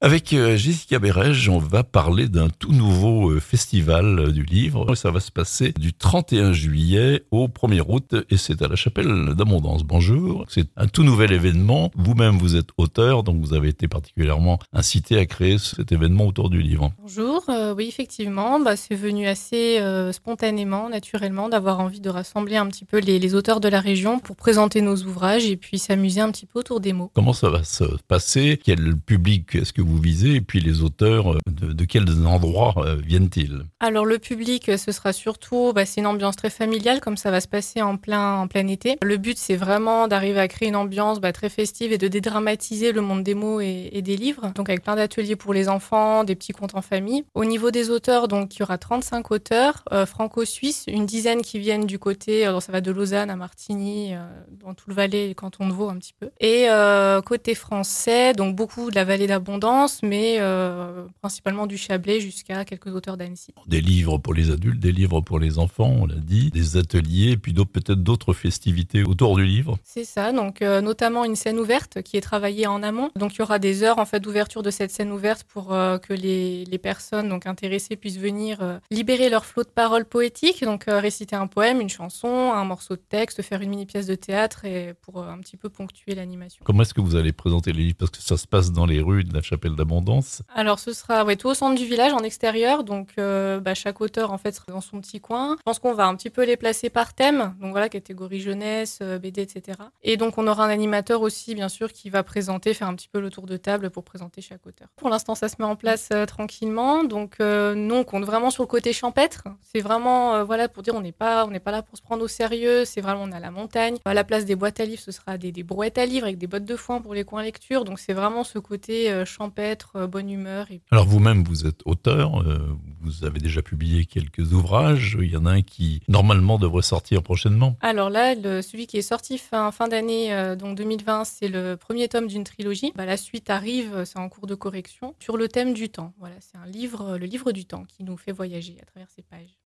Avec Jessica Berège, on va parler d'un tout nouveau festival du livre. Ça va se passer du 31 juillet au 1er août et c'est à la Chapelle d'Abondance. Bonjour, c'est un tout nouvel événement. Vous-même, vous êtes auteur, donc vous avez été particulièrement incité à créer cet événement autour du livre. Bonjour, oui effectivement, c'est venu assez spontanément, naturellement, d'avoir envie de rassembler un petit peu les auteurs de la région pour présenter nos ouvrages et puis s'amuser un petit peu autour des mots. Comment ça va se passer? Quel public est-ce que vous visez? Et puis les auteurs, de quels endroits viennent-ils? Alors le public, ce sera surtout, c'est une ambiance très familiale, comme ça va se passer en plein été. Le but, c'est vraiment d'arriver à créer une ambiance très festive et de dédramatiser le monde des mots et des livres. Donc avec plein d'ateliers pour les enfants, des petits contes en famille. Au niveau des auteurs, donc il y aura 35 auteurs franco-suisses, une dizaine qui viennent du côté, ça va de Lausanne à Martigny, dans tout le Valais et canton de Vaud un petit peu. Et côté français, donc beaucoup de la vallée d'Abondance, mais principalement du Chablais jusqu'à quelques auteurs d'Annecy. Des livres pour les adultes, des livres pour les enfants, on l'a dit, des ateliers, et puis peut-être d'autres festivités autour du livre. C'est ça, donc notamment une scène ouverte qui est travaillée en amont. Donc il y aura des heures en fait d'ouverture de cette scène ouverte pour que les personnes donc intéressées puissent venir libérer leur flot de paroles poétiques, donc réciter un poème, une chanson, un morceau de texte, faire une mini pièce de théâtre et pour un petit peu ponctuer l'animation. Comment est-ce que vous allez présenter les livres? Parce que ça se passe dans les rues de la Chapelle d'Abondance. Alors ce sera tout au centre du village en extérieur, donc chaque auteur en fait sera dans son petit coin. Je pense qu'on va un petit peu les placer par thème, donc voilà, catégorie jeunesse, BD, etc. Et donc on aura un animateur aussi bien sûr qui va présenter, faire un petit peu le tour de table pour présenter chaque auteur. Pour l'instant ça se met en place tranquillement, donc nous on compte vraiment sur le côté champêtre. C'est vraiment pour dire on n'est pas là pour se prendre au sérieux, c'est vraiment on est à la montagne. À la place des boîtes à livres, ce sera des brouettes à livres avec des bottes de foin pour les coins lecture, donc c'est vraiment ce côté champêtre, bonne humeur. Alors vous-même, vous êtes auteur, vous avez déjà publié quelques ouvrages, il y en a un qui normalement devrait sortir prochainement. Alors là, celui qui est sorti fin d'année, donc 2020, c'est le premier tome d'une trilogie. La suite arrive, c'est en cours de correction, sur le thème du temps. Voilà, c'est le livre du temps qui nous fait voyager à travers ces pages.